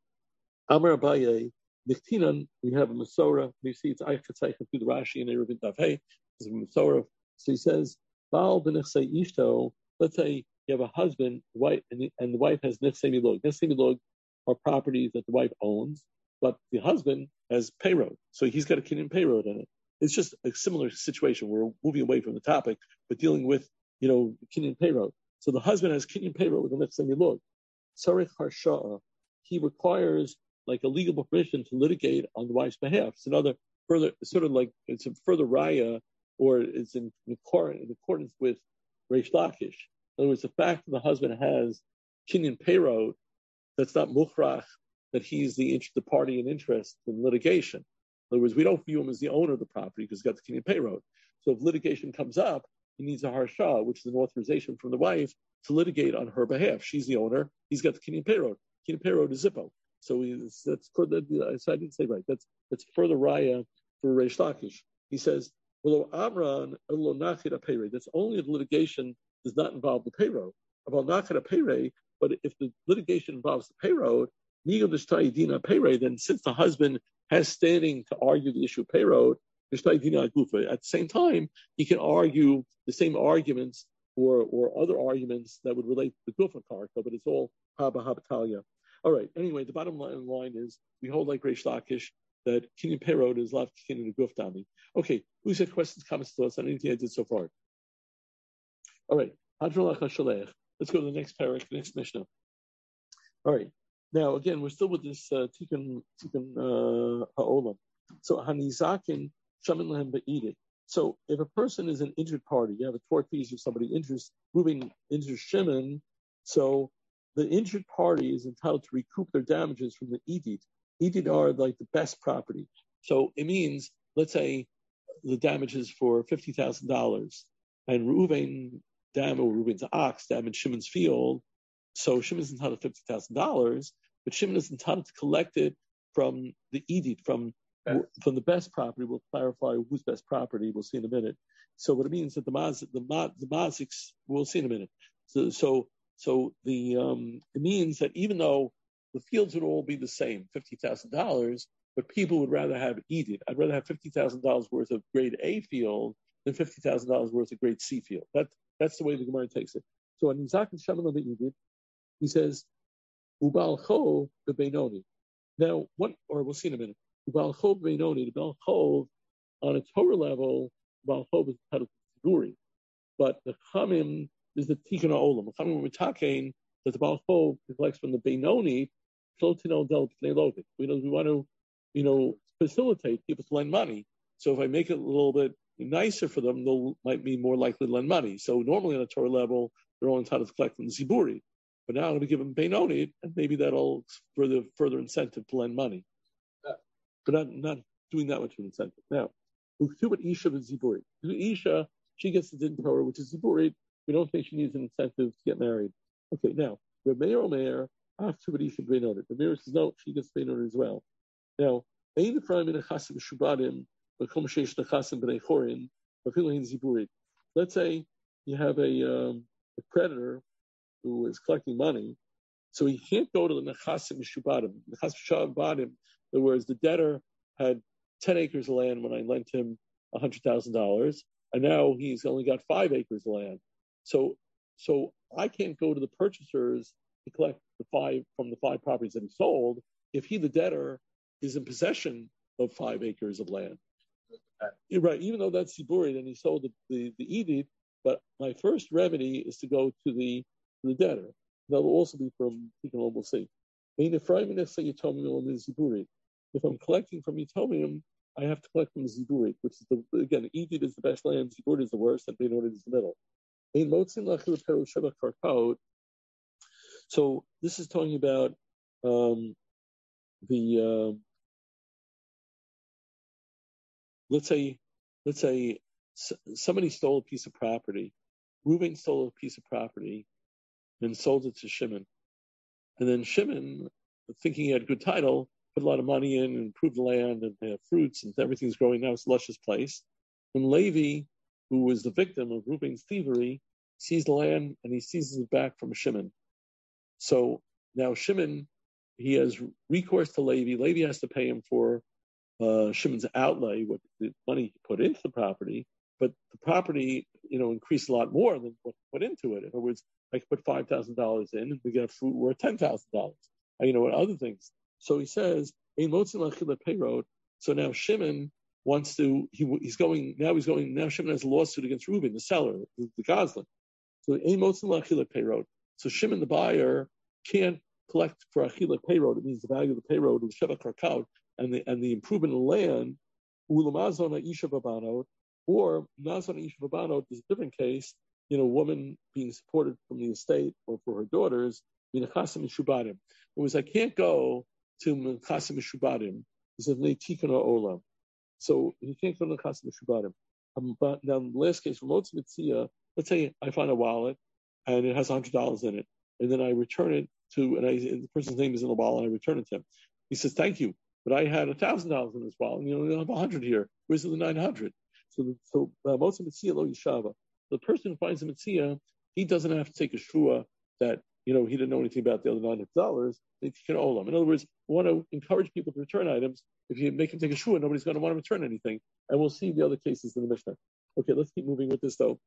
Amar Abaye, Niktinan, we have a Masora. We see it's Eichatzaycha through the Rashi and Eruvin Tavhei. There's a Masora. So he says, Baal b'nechsei ishto. Let's say you have a husband, wife, and the, and the wife has nechsei milog. Nechsei milog are properties that the wife owns, but the husband has payroad. So he's got a kinyan payroad in it. It's just a similar situation. We're moving away from the topic, but dealing with, you know, kinyan payroad. So the husband has kinyan payroad with the nechsei milog. Sarich harsha'a. He requires like a legal permission to litigate on the wife's behalf. It's another further, sort of like, it's a further raya, or it's in, in accordance with Reish Lakish. In other words, the fact that the husband has kinyan payroad, that's not mukhrach, that he's the, the party in interest in litigation. In other words, we don't view him as the owner of the property because he's got the kinyan payroad. So if litigation comes up, he needs a harsha, which is an authorization from the wife to litigate on her behalf. She's the owner. He's got the kinyan payroad. Kinyan payroad is zippo. So he's, that's further, so I didn't say right. That's that's further raya for Reish Lakish. He says, well, Amran, that's only if litigation does not involve the payroad. About nachid payray, but if the litigation involves the payroad, then since the husband has standing to argue the issue of payroad, at the same time, he can argue the same arguments or or other arguments that would relate to the gufa karka, but it's all haba habatalia. All right. Anyway, the bottom line, line is we hold like Reish Lakish that kinyan payroad is left kinyan guf dami. Okay, who's had questions, comments, thoughts on anything I did so far? All right. Let's go to the next paragraph, the next Mishnah. All right. Now, again, we're still with this uh, tikkun tikkun ha'olam. So hanizakin shamin lehem ba'idit. So if a person is an injured party, you have a tort fees or somebody injures, moving injures shimin, so the injured party is entitled to recoup their damages from the edit. Edit are like the best property. So it means, let's say, the damages for fifty thousand dollars, and Reuven damaged, or Reuven's ox damaged Shimon's field, so Shimon's entitled to fifty thousand dollars, but Shimon is entitled to collect it from the edit, from from the best property. We'll clarify whose best property. We'll see in a minute. So what it means that the maz, the ma, the maziks, we'll see in a minute. So, so So the um, it means that even though the fields would all be the same, fifty thousand dollars, but people would rather have Edith. I'd rather have fifty thousand dollars worth of grade A field than fifty thousand dollars worth of grade C field. That that's the way the Gemara takes it. So on Nizak and Shaman Edith, he says, Ubal Cho beBeinoni. Now, what, or we'll see in a minute. Ubal Cho beBeinoni, the Bal Cho, on a Torah level, Ubal Cho is titled Ziburi. But the Chamim is the Tikkun HaOlam. The Chamim were talking that the Bal Cho collects from the Beinoni, Flotinol Del Pnei Lodik. We know we want to, you know, facilitate people to lend money. So if I make it a little bit nicer for them, they might be more likely to lend money. So normally on a Torah level, they're all entitled to collect from the Ziburi. But now I'm going to give them Beinoni, and maybe that'll further further incentive to lend money. But not, not doing that much of an incentive. Now, Uktubat Isha with Ziburi. Isha, she gets the Din Torah, which is Ziburi. We don't think she needs an incentive to get married. Okay, now, the Meir Omer, Uktubat Isha Beinoni. The Meir says, no, she gets Beinoni as well. Now, Ein Ephraim in a Chasim Shubadim, Makom Sheish Nechasim B'nei Chorin, Mafilahin Ziburi. Let's say you have a, um, a creditor who is collecting money, so he can't go to the Nechasim Shubadim. Nechasim Shubadim, in other words, the debtor had ten acres of land when I lent him one hundred thousand dollars, and now he's only got five acres of land. So, so I can't go to the purchasers to collect the five from the five properties that he sold if he, the debtor, is in possession of five acres of land. You're right, even though that's Ziburi, and he sold the, the, the Edith, but my first remedy is to go to the the debtor. That will also be from Tikkun, we'll see. If I'm collecting from Yitomium, I have to collect from the Ziburi, which is the, again, Edith is the best land, Ziburi is the worst, and Beinoni is the middle. So this is talking about um, the uh, let's say let's say somebody stole a piece of property. Reuben stole a piece of property and sold it to Shimon. And then Shimon, thinking he had good title, put a lot of money in and improved the land and they have fruits and everything's growing now. It's a luscious place. And Levi, who was the victim of Reuben's thievery, sees the land and he seizes it back from Shimon. So now Shimon, he has recourse to Levi. Levi has to pay him for uh, Shimon's outlay, what the money he put into the property, but the property, you know, increased a lot more than what put into it. In other words, I could put five thousand dollars in and we get a fruit worth ten thousand dollars. You know, and other things. So he says, so now Shimon wants to, he, he's going, now he's going, now Shimon has a lawsuit against Reuben, the seller, the, the Goslin. So So Shimon, the buyer, can't collect for Achila payroad. It means the value of the payroad of Sheva Karkaut and the, and the improvement of the land, Ulamazon Isha Babanot, or Nazon Isha Babanot is a different case, you know, a woman being supported from the estate or for her daughters, Minachasim Shubadim. It was, I can't go to Minachasim Shubadim. He said, Tikkun HaOlam. So he can't go to Minachasim Shubadim. Um, but now, in the last case, for Motz Mitzia, let's say I find a wallet and it has one hundred dollars in it, and then I return it to, and, I, and the person's name is in the wallet, and I return it to him. He says, thank you, but I had one thousand dollars in this wallet, and you only have one hundred here. Where's the nine hundred? So, so Motz Mitzia Lo Yishava. The person who finds a Mitzia, he doesn't have to take a shua that, you know, he didn't know anything about the other nine hundred dollars. They can olam. In other words, we want to encourage people to return items. If you make them take a shua, nobody's going to want to return anything. And we'll see the other cases in the Mishnah. Okay, let's keep moving with this, though.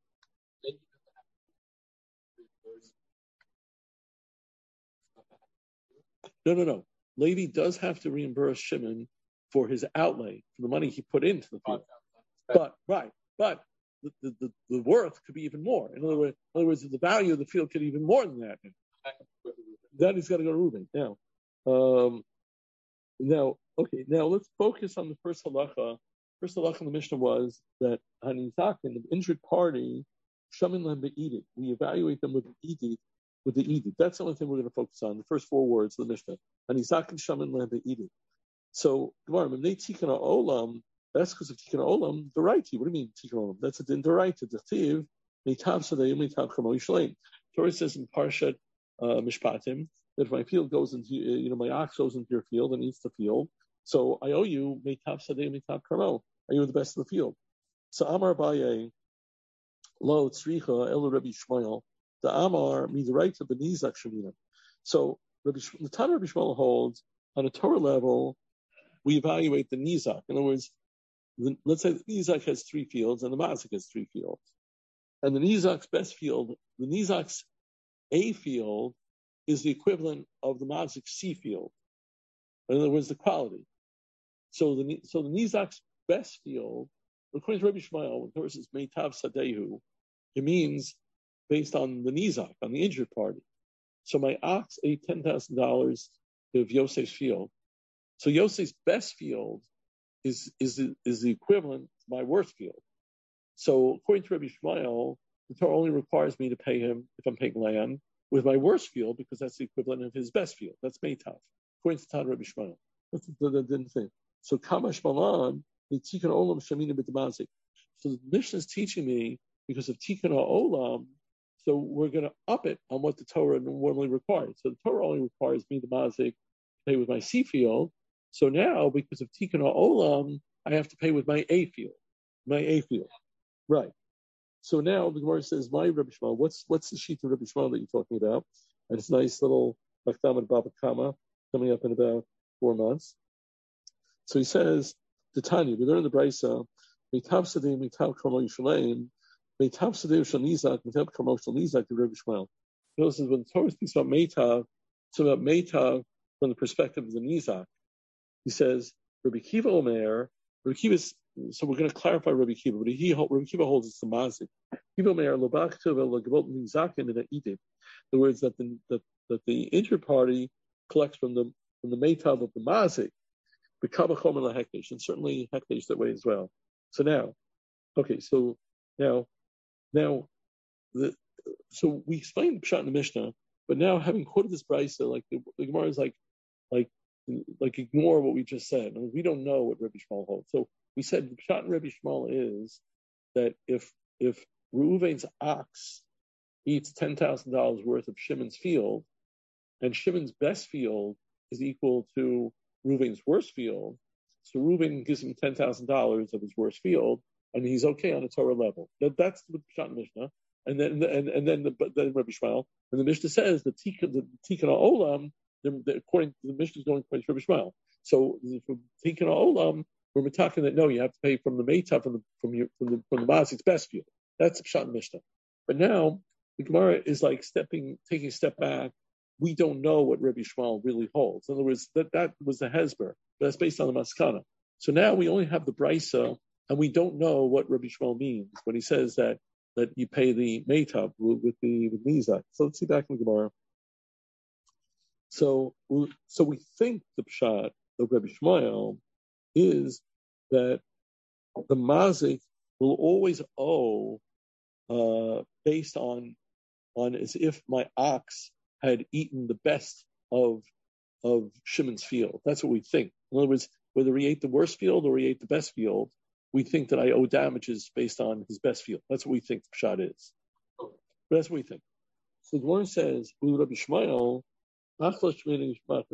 No, no, no. Levi does have to reimburse Shimon for his outlay, for the money he put into the field. But, right, but the, the, the, the worth could be even more. In other words, in other words, the value of the field could be even more than that. Then he's got to go to Reuben. Now, um, now, okay, now let's focus on the first halacha. First halacha in the Mishnah was that Hanizakin, the injured party, Shamin Lam Be'edit. We evaluate them with the Edit, with the Edit. That's the only thing we're going to focus on, the first four words of the Mishnah. Hanizakin Shamin Lam Be'edit. So, Gemara, when they Tikkun HaOlam, that's because of Tikkun HaOlam, the right. What do you mean Tikkun HaOlam? That's a din deraita. The Tiv, Meitav Sadayim, Meitav Kamo Yishleim. Torah says in Parshat uh, Mishpatim that if my field goes into, you know, my ox goes into your field and eats the field, so I owe you Meitav Sadayim, Meitav Kamo. Are you the best of the field? So Amar Baye, Lo Tzricha El Rabbi Shmuel. the Amar means the right of the Nizak Shemina. So Rabbi, the Tana Rabbi Shmuel holds on a Torah level, we evaluate the Nizak. In other words, the, let's say the Nizak has three fields and the Mazik has three fields. And the Nizak's best field, the Nizak's A field is the equivalent of the Mazik's C field. In other words, the quality. So the so the Nizak's best field, according to Rabbi Shmuel, of course, it's Meitav Sadehu. It means based on the Nizak, on the injured party. So my ox ate ten thousand dollars of Yosef's field. So Yosef's best field is is the, is the equivalent to my worst field. So according to Rabbi Shmuel, the Torah only requires me to pay him if I'm paying land with my worst field because that's the equivalent of his best field. That's Meitav. According to Tan Rabbi Shmuel. That's the, the, the thing. So Kamash Malan, the Tikkun Olam Shamina B'Damazik. So the Mishnah is teaching me because of Tikkun Olam. So we're going to up it on what the Torah normally requires. So the Torah only requires me the mazik to pay with my C field. So now, because of Tikkun Olam, I have to pay with my A field, my A field, right? So now the Gemara says, "My Rabbi Shmuel, what's what's the sheet of Rabbi Shmuel that you're talking about?" And it's a nice little Makdamah Baba Kama coming up in about four months. So he says, "The Tanya, we learn the Brisa, Meitav Sadeh, Meitav Karmo Yishalayim, Meitav Sadeh Shal Nizak, Meitav Karmo Shal Nizak." The Rabbi Shmuel. Notice when the Torah speaks about Meitav, it's about Meitav from the perspective of the Nizak. He says, Rabbi Kiva Omer, Rabbi Kiva's, so we're going to clarify Rabbi Kiva, but he, Rabbi Kiva holds it's the Mazik. Kiva Omer, Lobach Tov, Lagavot Nizakin, and Edim. In other words, that the, that, that the injured party collects from the, from the Meitav of the Mazik, B'kabachom and Lahekdesh, and certainly Hekdesh that way as well. So now, okay, so now, now, the, so we explained the Pshat in the Mishnah, but now having quoted this Brisa, like the, the Gemara is like, like, like ignore what we just said. I mean, we don't know what Rabbi Shmuel holds. So we said the Pshat in Rabbi Shmuel is that if if Reuven's ox eats ten thousand dollars worth of Shimon's field, and Shimon's best field is equal to Reuven's worst field, so Reuven gives him ten thousand dollars of his worst field, and he's okay on a Torah level. That, that's the Pshat Mishnah. And then and, and then the, then Rabbi Shmuel, and the Mishnah says the Tikkun the Tikkun Olam. The, the, according to the Mishnah is going to Rabbi Shmuel. So from Tikkun Olam, we're talking that no, you have to pay from the Meitav from the from your from the from the Mazik's best field. That's the Pshat Mishnah. But now the Gemara is like stepping, taking a step back. We don't know what Rabbi Shmuel really holds. In other words, that, that was the Hezber. That's based on the Maskana. So now we only have the Brisa, and we don't know what Rabbi Shmuel means when he says that that you pay the Meitav with, with the with Nizak. So let's see back in the Gemara. So, so we think the pshat of Rabbi Shmuel is that the mazik will always owe uh, based on on as if my ox had eaten the best of of Shimon's field. That's what we think. In other words, whether he ate the worst field or he ate the best field, we think that I owe damages based on his best field. That's what we think the pshat is. But that's what we think. So the one says, Rabbi Shmuel. So according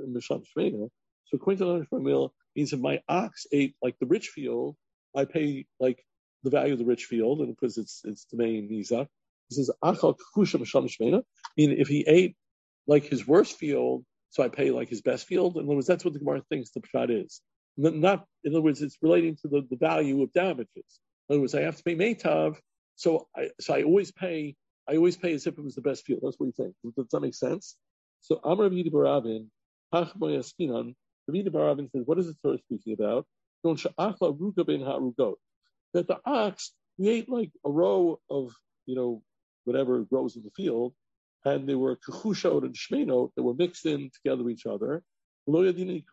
to the Shmuel, means if my ox ate like the rich field, I pay like the value of the rich field, and because it's it's the main nizak. He says achal kakusha misham shmeina. Meaning if he ate like his worst field, so I pay like his best field. In other words, that's what the Gemara thinks the pshat is. Not in other words, it's relating to the, the value of damages. In other words, I have to pay meitav, so I so I always pay I always pay as if it was the best field. That's what you think. Does that make sense? So Amar Rabbi Baravin, Hachmo Yaskinan, Rabbi Baravin says, what is the Torah speaking about? That the ox, he ate like a row of, you know, whatever grows in the field, and they were kachushot and shmeinot that were mixed in together with each other. We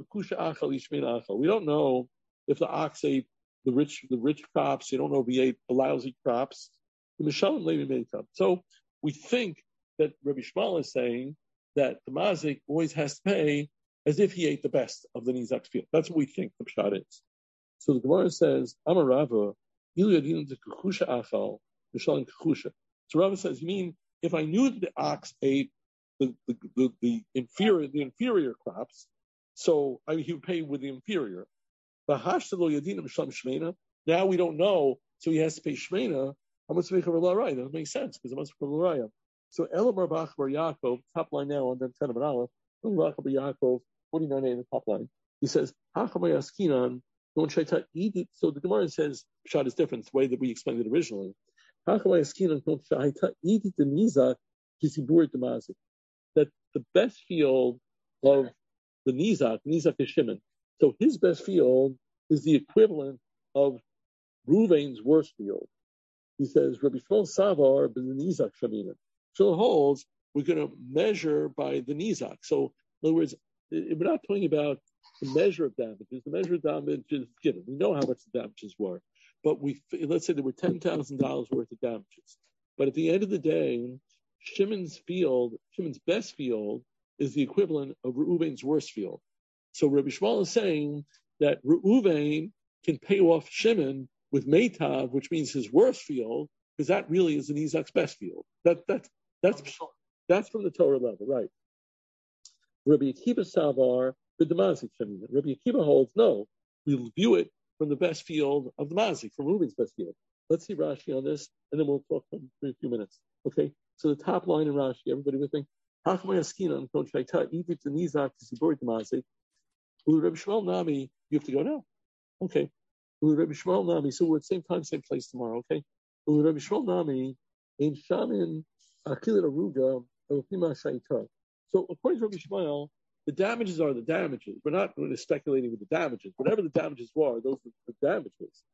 don't know if the ox ate the rich the rich crops. You don't know if he ate the lousy crops. So we think that Rabbi Shmuel is saying that the mazik always has to pay as if he ate the best of the nizak's field. That's what we think the pshat is. So the Gemara says, Amar Rava, Ilu Yadin to Kakusha Achal, Mishalim Kakusha. So Rava says, you mean if I knew that the ox ate the the, the, the inferior the inferior crops, so I mean, he would pay with the inferior. Now we don't know, so he has to pay shmeina. How much to make a right? That doesn't make sense because it must be a raya. So Elamar Bach Bar Yaakov, top line now on them ten of an aleph, Elamar Bar Yaakov, forty-nine a in the top line. He says, Hachamay Askinan, so the Gemara says, Pshat is different, it's the way that we explained it originally. Hachamay Askinan, that the best field of the Nizak, Nizak is Shimon. So his best field is the equivalent of Ruvain's worst field. He says, Rabbi Shmuel Savar, the Nizak Sheminim. So holds, we're going to measure by the Nizak. So, in other words, we're not talking about the measure of damages. The measure of damages is given. We know how much the damages were. But we let's say there were ten thousand dollars worth of damages. But at the end of the day, Shimon's field, Shimon's best field, is the equivalent of Reuven's worst field. So Rabbi Shmuel is saying that Reuven can pay off Shimon with Meitav, which means his worst field, because that really is the Nizak's best field. That that that's that's from the Torah level, right? Rabbi Akiva Savar, the Damazik Shemina. Rabbi Akiva holds no. We'll view it from the best field of the Mazik, from Reuven's best field. Let's see Rashi on this, and then we'll talk for a few minutes. Okay. So the top line in Rashi, everybody with me? Hachamay Askinan, Kon Shaita, Egypt and Nizak, Tizibori Damazik. Rabbi Shmuel Nami, you have to go now. Okay. Rabbi Shmuel Nami, so we're at the same time, same place tomorrow, okay? Rabbi Shmuel Nami, in Shamin, Achilat Aruga, Elfima Shaita. So according to Rabbi Shmuel, the damages are the damages. We're not really speculating with the damages. Whatever the damages were, those are the damages.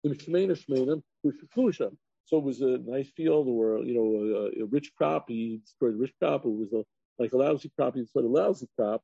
So it was a nice field, or you know, a, a rich crop. He destroyed a rich crop. It was a, like a lousy crop. He destroyed a lousy crop.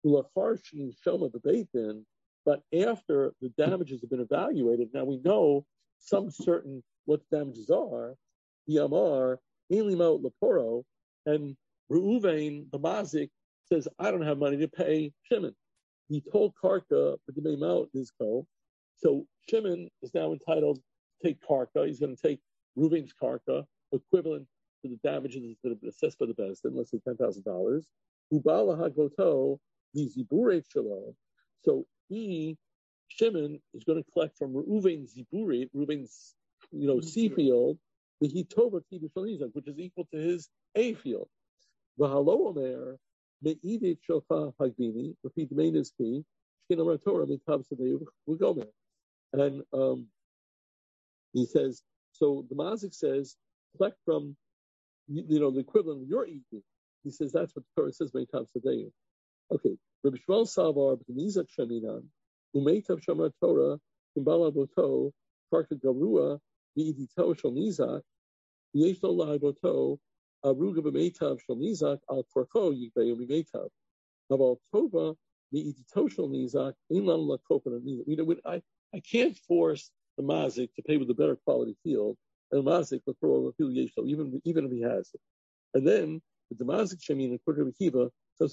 But after the damages have been evaluated, now we know some certain what the damages are. Yamar, Elimot Laporo, and Reuven, the Mazik, says, I don't have money to pay Shimon. He told Karka, but the Maimot is co. So Shimon is now entitled to take Karka. He's going to take Reuven's Karka, equivalent to the damages that have been assessed by the best, let's say ten thousand dollars. Ubala Hagoto, the Ziburet Shalom. So he, Shimon, is going to collect from Reuven's Ziburet, Reuven's, you know, C field, the Hitova Tibushalizak, which is equal to his A field. V'halo Omer, Me'idit Shofa Hagbini, repeat the main is key, Shkina Torah, Me'tav Sadeu, V'gomer. And um, he says, so the Mazik says, collect from, you know, the equivalent of your eating. He says that's what the Torah says, Me'tav Sadeu. Okay, Rabbi Shmuel Savar, B'nizak Sheminan, U'me'tav Shamar Torah, Kimbala Boto, Karka Gavrua, Me'idito Shal Nizak, Yesh Lo Lai Boto, Aruga B'me'tav Shal Nizak, Al Korcho Yigbeyu B'me'tav. Naval Tova, Me'idito Shal Nizak, Ein Lan La Kopan Nizak. You know, I, I can't force the Mazik to pay with a better quality field, and the Mazik will throw a field Yesh Lo, even, even if he has it. And then, the Mazik Shemin, according to Akiva,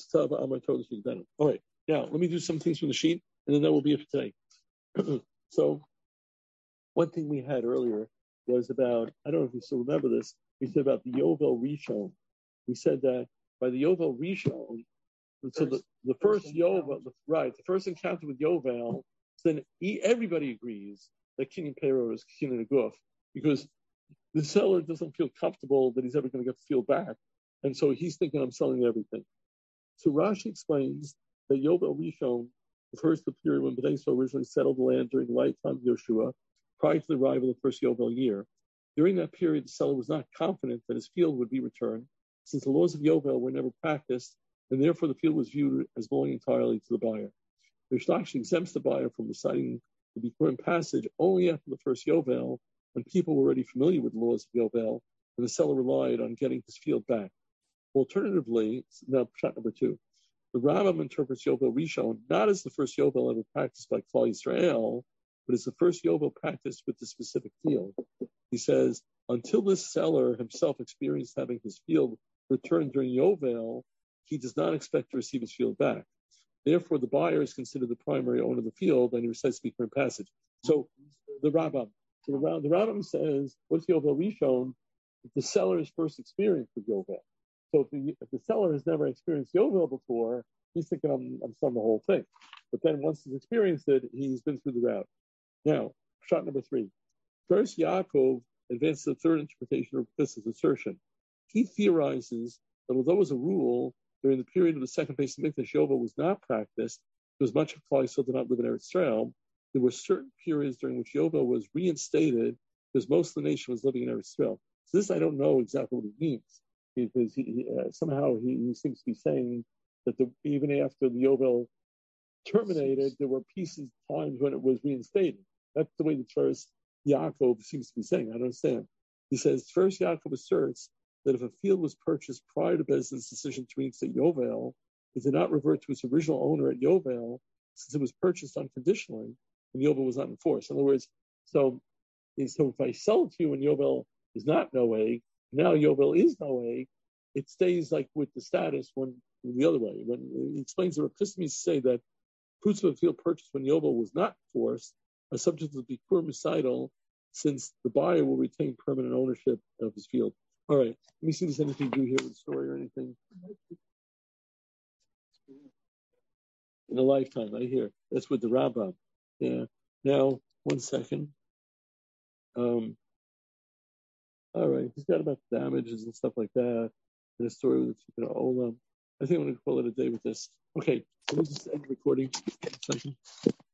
all right, now let me do some things from the sheet, and then that will be it for today. So, one thing we had earlier was about, I don't know if you still remember this, we said about the Yovel Rishon. We said that by the Yovel Rishon, so the, the first Yovel, the, right, the first encounter with Yovel, then he, everybody agrees that Kinyan Pero is Kinyan Aguf, because the seller doesn't feel comfortable that he's ever going to get the field back, and so he's thinking, I'm selling everything. So Rashi explains that Yovel Rishon refers to the period when Bnei Yisrael originally settled the land during the lifetime of Yoshua, prior to the arrival of the first Yovel year. During that period, the seller was not confident that his field would be returned, since the laws of Yovel were never practiced, and therefore the field was viewed as belonging entirely to the buyer. Rish Lakish exempts the buyer from reciting the Bikurim passage only after the first Yovel, when people were already familiar with the laws of Yovel, and the seller relied on getting his field back. Alternatively, now shot number two, the Rambam interprets Yovel Rishon not as the first Yovel ever practiced by Klal Yisrael, but as the first Yovel practiced with the specific field. He says, until this seller himself experienced having his field returned during Yovel, he does not expect to receive his field back. Therefore, the buyer is considered the primary owner of the field, and he recites the Bikurim passage. So the Rambam, so the, the Rambam says, what's Yovel Rishon? The seller's first experience with Yovel. So if the, if the seller has never experienced Yovel before, he's thinking, I'm, I'm selling the whole thing. But then once he's experienced it, he's been through the route. Now, shot number three. First, Yaakov advances the third interpretation of this assertion. he theorizes that although it was a rule during the period of the second Beis Hamikdash, Yovel was not practiced because much of Klal Yisrael did not live in Eretz Israel. There were certain periods during which Yovel was reinstated because most of the nation was living in Eretz Israel. So this I don't know exactly what it means, because he, he, uh, somehow he, he seems to be saying that the, even after the Yovel terminated, there were pieces, times when it was reinstated. That's the way the first Yaakov seems to be saying. I don't understand. He says, first Yaakov asserts that if a field was purchased prior to Bezdin's decision to reinstate Yovel, it did not revert to its original owner at Yovel, since it was purchased unconditionally, and Yovel was not enforced. In other words, so, so if I sell it to you and Yovel is not Noeg, now Yovel is Noeg, it stays like with the status when the other way. When he explains the Rapismis say that fruits of a field purchased when Yovel was not forced are subject to the Bikur Misidal, since the buyer will retain permanent ownership of his field. All right, let me see if there's anything to do here with the story or anything. In a lifetime, I hear. That's with the Rambam. Yeah. Now, one second. Um, all right, he's got about damages and stuff like that. And a story with the Tikkun Olam. I think I'm going to call it a day with this. Okay, so let me just end the recording. One second.